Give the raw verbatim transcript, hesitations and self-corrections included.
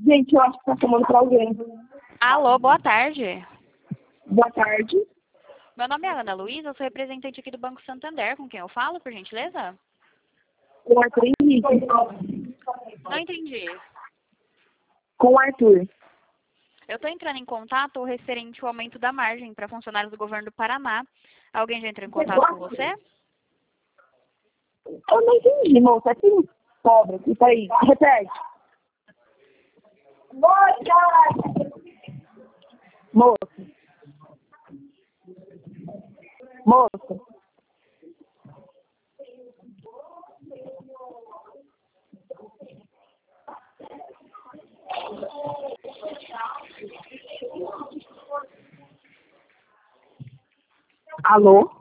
Gente, eu acho que tá chamando pra alguém. Alô, boa tarde. Boa tarde. Meu nome é Ana Luísa, eu sou representante aqui do Banco Santander. Com quem eu falo, por gentileza? Com o Arthur Henrique. Não entendi. Com o Arthur. Eu estou entrando em contato referente ao aumento da margem para funcionários do governo do Paraná. Alguém já entrou em contato com você? Eu não entendi, moça. É assim, pobre aqui. Peraí, repete. Moça! Moça. Moça. Alô?